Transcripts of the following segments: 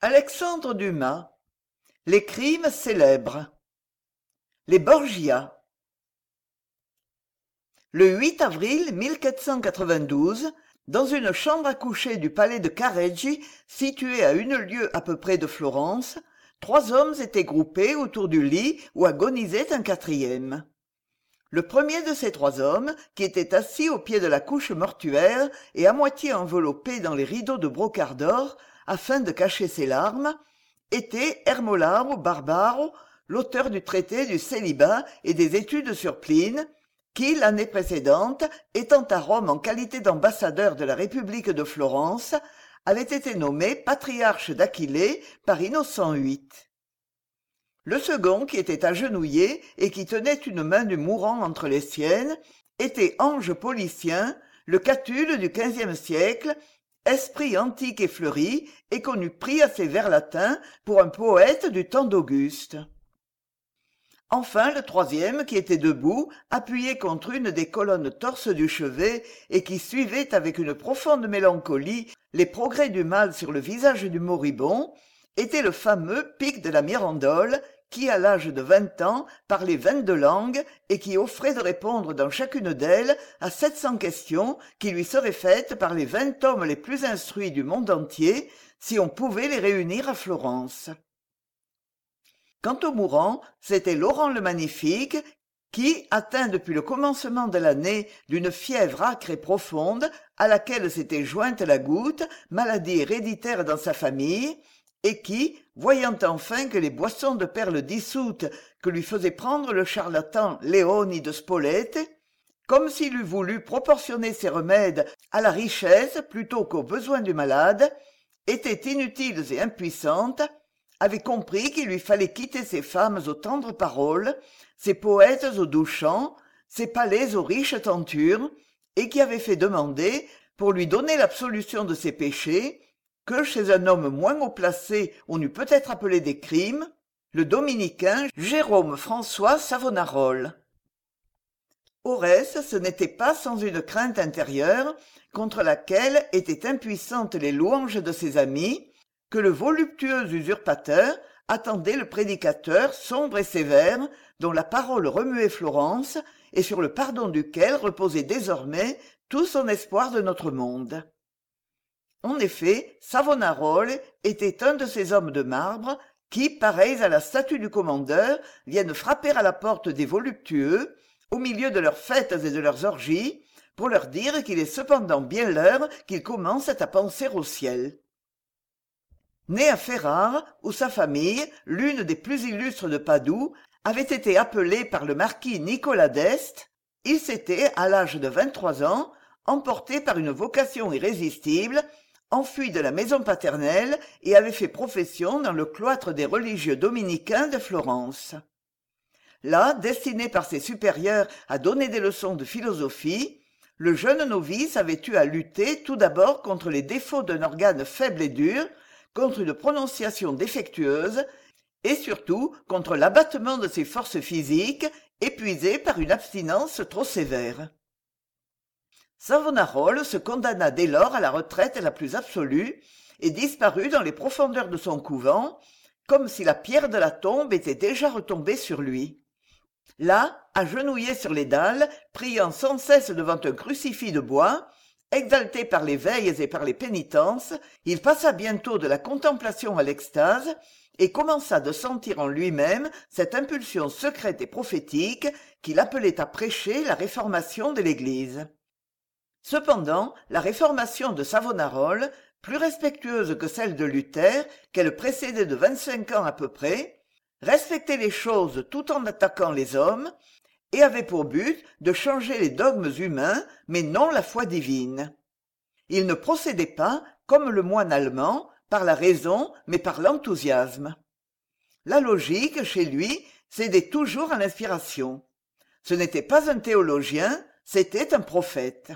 Alexandre Dumas. Les crimes célèbres. Les Borgia. Le 8 avril 1492, dans une chambre à coucher du palais de Careggi, située à une lieue à peu près de Florence, 3 hommes étaient groupés autour du lit où agonisait un quatrième. Le premier de ces 3 hommes, qui était assis au pied de la couche mortuaire et à moitié enveloppé dans les rideaux de brocart d'or, afin de cacher ses larmes, était Hermolao Barbaro, l'auteur du traité du célibat et des études sur Pline, qui, l'année précédente, étant à Rome en qualité d'ambassadeur de la République de Florence, avait été nommé patriarche d'Aquilée par Innocent VIII. Le second, qui était agenouillé et qui tenait une main du mourant entre les siennes, était Ange Policien, le Catulle du XVe siècle, esprit antique et fleuri, et qu'on eût pris à ses vers latins pour un poète du temps d'Auguste. Enfin le troisième, qui était debout, appuyé contre une des colonnes torses du chevet, et qui suivait avec une profonde mélancolie les progrès du mal sur le visage du moribond, était le fameux Pic de la Mirandole, qui, à l'âge de 20 ans, parlait 22 langues et qui offrait de répondre dans chacune d'elles à 700 questions qui lui seraient faites par les 20 hommes les plus instruits du monde entier, si on pouvait les réunir à Florence. Quant au mourant, c'était Laurent le Magnifique, qui, atteint depuis le commencement de l'année d'une fièvre âcre et profonde, à laquelle s'était jointe la goutte, maladie héréditaire dans sa famille, et qui, voyant enfin que les boissons de perles dissoutes que lui faisait prendre le charlatan Léoni de Spolète, comme s'il eût voulu proportionner ses remèdes à la richesse plutôt qu'aux besoins du malade, étaient inutiles et impuissantes, avait compris qu'il lui fallait quitter ses femmes aux tendres paroles, ses poètes aux doux chants, ses palais aux riches tentures, et qui avait fait demander, pour lui donner l'absolution de ses péchés, que chez un homme moins haut placé on eût peut-être appelé des crimes, le dominicain Jérôme François Savonarole. Au reste, ce n'était pas sans une crainte intérieure, contre laquelle étaient impuissantes les louanges de ses amis, que le voluptueux usurpateur attendait le prédicateur sombre et sévère, dont la parole remuait Florence, et sur le pardon duquel reposait désormais tout son espoir de notre monde. En effet, Savonarole était un de ces hommes de marbre qui, pareils à la statue du commandeur, viennent frapper à la porte des voluptueux, au milieu de leurs fêtes et de leurs orgies, pour leur dire qu'il est cependant bien l'heure qu'ils commencent à penser au ciel. Né à Ferrare, où sa famille, l'une des plus illustres de Padoue, avait été appelée par le marquis Nicolas d'Este, il s'était, à l'âge de 23 ans, emporté par une vocation irrésistible, enfui de la maison paternelle et avait fait profession dans le cloître des religieux dominicains de Florence. Là, destiné par ses supérieurs à donner des leçons de philosophie, le jeune novice avait eu à lutter tout d'abord contre les défauts d'un organe faible et dur, contre une prononciation défectueuse, et surtout contre l'abattement de ses forces physiques, épuisées par une abstinence trop sévère. Savonarole se condamna dès lors à la retraite la plus absolue, et disparut dans les profondeurs de son couvent, comme si la pierre de la tombe était déjà retombée sur lui. Là, agenouillé sur les dalles, priant sans cesse devant un crucifix de bois, exalté par les veilles et par les pénitences, il passa bientôt de la contemplation à l'extase, et commença de sentir en lui-même cette impulsion secrète et prophétique qui l'appelait à prêcher la réformation de l'Église. Cependant, la réformation de Savonarole, plus respectueuse que celle de Luther, qu'elle précédait de 25 ans à peu près, respectait les choses tout en attaquant les hommes, et avait pour but de changer les dogmes humains, mais non la foi divine. Il ne procédait pas, comme le moine allemand, par la raison, mais par l'enthousiasme. La logique, chez lui, cédait toujours à l'inspiration. Ce n'était pas un théologien, c'était un prophète.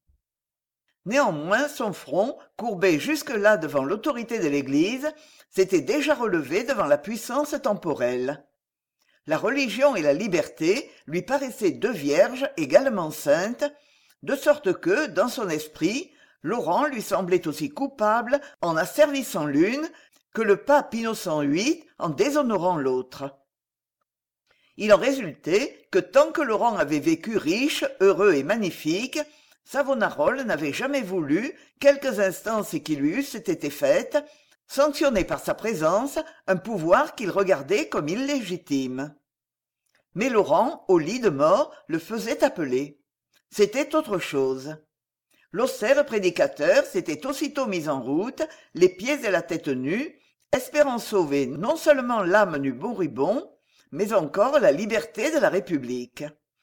Néanmoins, son front, courbé jusque-là devant l'autorité de l'Église, s'était déjà relevé devant la puissance temporelle. La religion et la liberté lui paraissaient 2 vierges également saintes, de sorte que, dans son esprit, Laurent lui semblait aussi coupable en asservissant l'une que le pape Innocent VIII en déshonorant l'autre. Il en résultait que tant que Laurent avait vécu riche, heureux et magnifique, Savonarola n'avait jamais voulu, quelques instances qui lui eussent été faites, sanctionner par sa présence un pouvoir qu'il regardait comme illégitime. Mais Laurent, au lit de mort, le faisait appeler. C'était autre chose. L'austère prédicateur s'était aussitôt mis en route, les pieds et la tête nus, espérant sauver non seulement l'âme du moribond, mais encore la liberté de la République.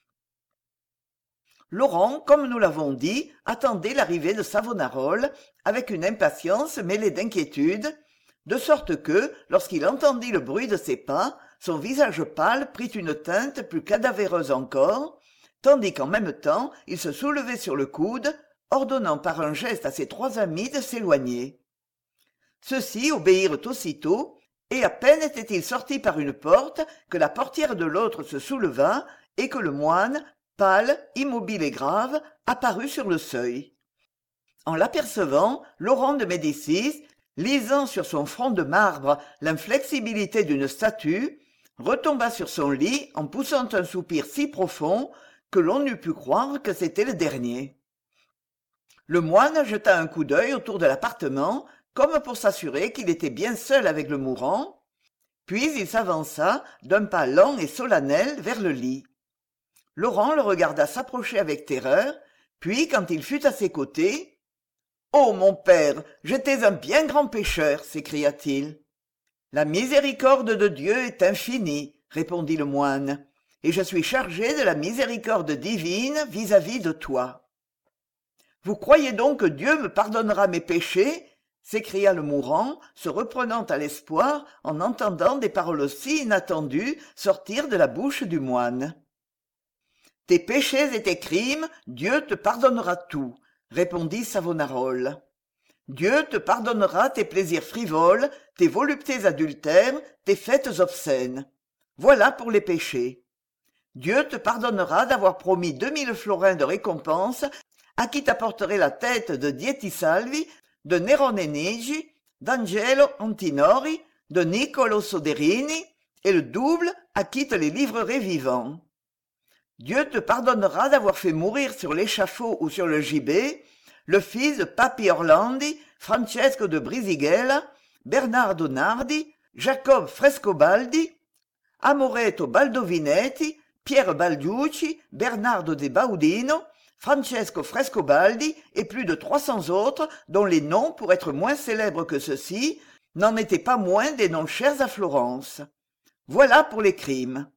Laurent, comme nous l'avons dit, attendait l'arrivée de Savonarola avec une impatience mêlée d'inquiétude, de sorte que, lorsqu'il entendit le bruit de ses pas, son visage pâle prit une teinte plus cadavéreuse encore, tandis qu'en même temps il se soulevait sur le coude, ordonnant par un geste à ses trois amis de s'éloigner. Ceux-ci obéirent aussitôt, et à peine était-il sorti par une porte que la portière de l'autre se souleva et que le moine, pâle, immobile et grave, apparut sur le seuil. En l'apercevant, Laurent de Médicis, lisant sur son front de marbre l'inflexibilité d'une statue, retomba sur son lit en poussant un soupir si profond que l'on eût pu croire que c'était le dernier. Le moine jeta un coup d'œil autour de l'appartement, comme pour s'assurer qu'il était bien seul avec le mourant, puis il s'avança d'un pas lent et solennel vers le lit. Laurent le regarda s'approcher avec terreur, puis quand il fut à ses côtés, « Oh, mon père, j'étais un bien grand pécheur !» s'écria-t-il. « La miséricorde de Dieu est infinie, » répondit le moine, « et je suis chargé de la miséricorde divine vis-à-vis de toi. »« Vous croyez donc que Dieu me pardonnera mes péchés ?» s'écria le mourant, se reprenant à l'espoir en entendant des paroles si inattendues sortir de la bouche du moine. « Tes péchés et tes crimes, Dieu te pardonnera tout, » répondit Savonarola. « Dieu te pardonnera tes plaisirs frivoles, tes voluptés adultères, tes fêtes obscènes. Voilà pour les péchés. Dieu te pardonnera d'avoir promis 2000 florins de récompense à qui t'apporterait la tête de Dietisalvi, de Nerone Nigi, d'Angelo Antinori, de Niccolo Soderini, et le double à qui te les livrerait vivants. Dieu te pardonnera d'avoir fait mourir sur l'échafaud ou sur le gibet le fils de Papi Orlandi, Francesco de Brisighella, Bernardo Nardi, Jacob Frescobaldi, Amoreto Baldovinetti, Pierre Balducci, Bernardo de Baudino, Francesco Frescobaldi et plus de 300 autres dont les noms, pour être moins célèbres que ceux-ci, n'en étaient pas moins des noms chers à Florence. Voilà pour les crimes.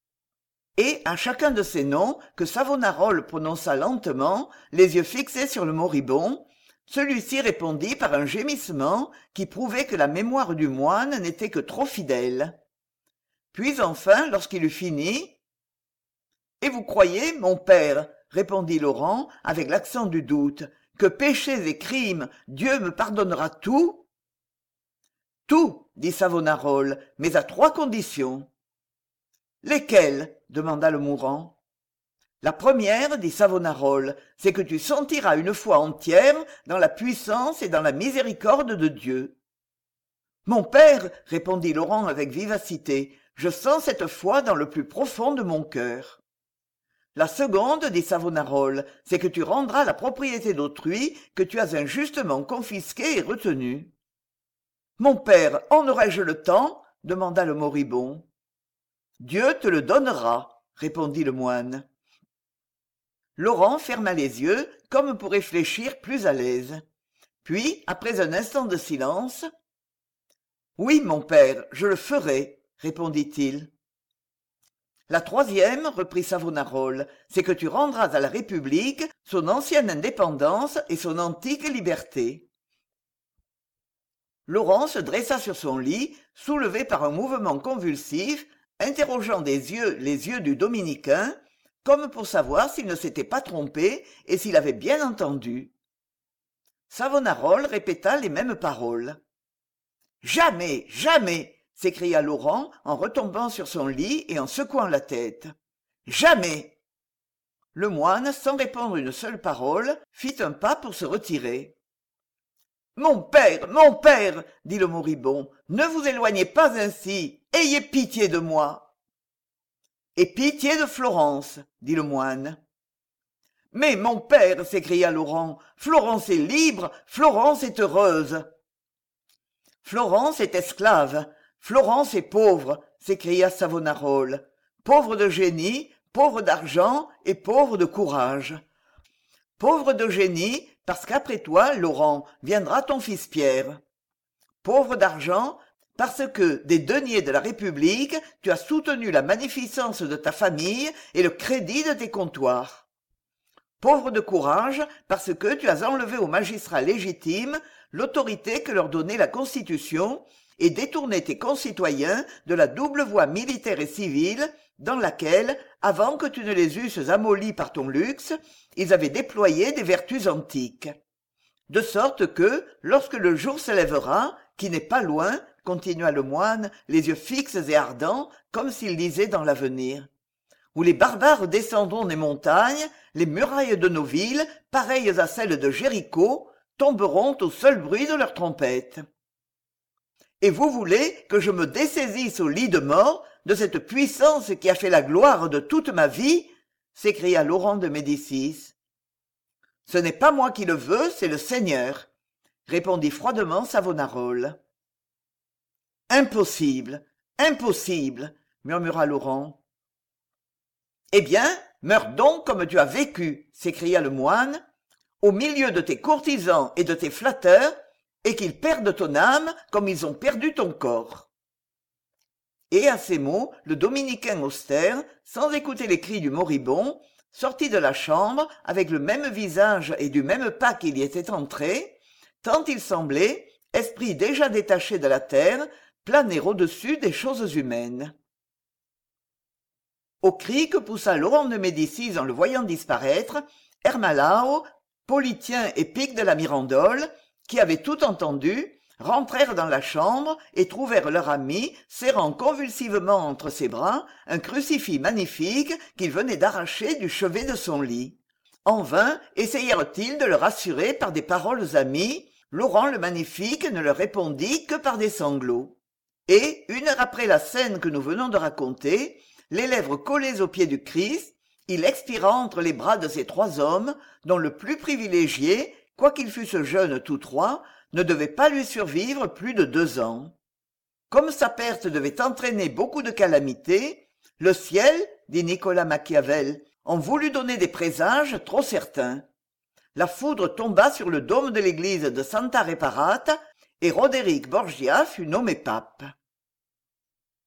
Et à chacun de ces noms, que Savonarola prononça lentement, les yeux fixés sur le moribond, celui-ci répondit par un gémissement qui prouvait que la mémoire du moine n'était que trop fidèle. Puis enfin, lorsqu'il eut fini, « Et vous croyez, mon père, répondit Laurent avec l'accent du doute, que péchés et crimes, Dieu me pardonnera tout? Tout, dit Savonarola, mais à 3 conditions. Lesquelles? Demanda le mourant. La première, dit Savonarola, c'est que tu sentiras une foi entière dans la puissance et dans la miséricorde de Dieu. Mon père, répondit Laurent avec vivacité, je sens cette foi dans le plus profond de mon cœur. La seconde, dit Savonarola, c'est que tu rendras la propriété d'autrui que tu as injustement confisquée et retenue. Mon père, en aurais-je le temps? Demanda le moribond. Dieu te le donnera, répondit le moine. Laurent ferma les yeux, comme pour réfléchir plus à l'aise. Puis, après un instant de silence, « Oui, mon père, je le ferai, » répondit-il. La troisième, reprit Savonarola, c'est que tu rendras à la République son ancienne indépendance et son antique liberté. Laurent se dressa sur son lit, soulevé par un mouvement convulsif, interrogeant des yeux les yeux du dominicain, comme pour savoir s'il ne s'était pas trompé et s'il avait bien entendu. Savonarola répéta les mêmes paroles. « Jamais, jamais !» s'écria Laurent en retombant sur son lit et en secouant la tête. « Jamais !» Le moine, sans répondre une seule parole, fit un pas pour se retirer. mon père, dit le moribond, ne vous éloignez pas ainsi, ayez pitié de moi. Et pitié de Florence, dit le moine. Mais mon père, s'écria Laurent, Florence est libre, Florence est heureuse. Florence est esclave, Florence est pauvre, s'écria Savonarole, pauvre de génie, pauvre d'argent et pauvre de courage. Pauvre de génie, parce qu'après toi, Laurent, viendra ton fils Pierre. Pauvre d'argent, parce que, des deniers de la République, tu as soutenu la magnificence de ta famille et le crédit de tes comptoirs. Pauvre de courage, parce que tu as enlevé aux magistrats légitimes l'autorité que leur donnait la Constitution et détourné tes concitoyens de la double voie militaire et civile dans laquelle, avant que tu ne les eusses amollis par ton luxe, ils avaient déployé des vertus antiques. De sorte que, lorsque le jour se lèvera, qui n'est pas loin, continua le moine, les yeux fixes et ardents, comme s'il lisait dans l'avenir, où les barbares descendront des montagnes, les murailles de nos villes, pareilles à celles de Jéricho, tomberont au seul bruit de leurs trompettes. Et vous voulez que je me dessaisisse au lit de mort de cette puissance qui a fait la gloire de toute ma vie, s'écria Laurent de Médicis. Ce n'est pas moi qui le veux, c'est le Seigneur, répondit froidement Savonarole. Impossible, impossible, murmura Laurent. Eh bien, meurs donc comme tu as vécu, s'écria le moine, au milieu de tes courtisans et de tes flatteurs, et qu'ils perdent ton âme comme ils ont perdu ton corps. Et à ces mots, le dominicain austère, sans écouter les cris du moribond, sortit de la chambre avec le même visage et du même pas qu'il y était entré, tant il semblait, esprit déjà détaché de la terre, planer au-dessus des choses humaines. Au cri que poussa Laurent de Médicis en le voyant disparaître, Ermalao, Politien et Pic de la Mirandole, qui avaient tout entendu, rentrèrent dans la chambre et trouvèrent leur ami serrant convulsivement entre ses bras un crucifix magnifique qu'il venait d'arracher du chevet de son lit. En vain essayèrent-ils de le rassurer par des paroles amies, Laurent le Magnifique ne leur répondit que par des sanglots. Et, une heure après la scène que nous venons de raconter, les lèvres collées aux pieds du Christ, il expira entre les bras de ces trois hommes, dont le plus privilégié, quoiqu'ils fussent jeunes tous trois, ne devait pas lui survivre plus de 2 ans. Comme sa perte devait entraîner beaucoup de calamités, le ciel, dit Nicolas Machiavel, en voulut donner des présages trop certains. La foudre tomba sur le dôme de l'église de Santa Reparata et Roderick Borgia fut nommé pape.